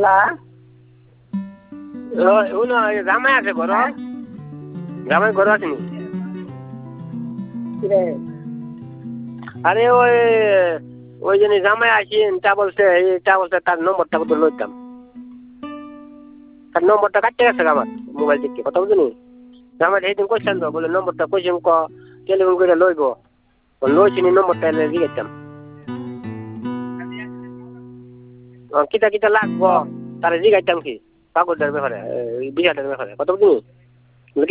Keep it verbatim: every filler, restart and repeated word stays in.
শুনো জামাই আছে ঘর জামাই ঘর আসেনি আরে ওই ওই জন্য জামাই আসেন তা বলছে তা বলছে তার নম্বরটা কত লইতাম তার নম্বরটা কাটতে গেছে আমার মোবাইল থেকে কথা বুঝলি জামাই সেইদিন কোশ্চেন তো বলে নম্বরটা কোশ্চেন ক টেলিফোন করে লইব লইছিনি নম্বরটা এনে দিয়েতাম কিতা কিতা লাগবো তারা জিগাইতাম কি কাগজের ব্যাপারে বিষয়টার ব্যাপারে কত বুঝলি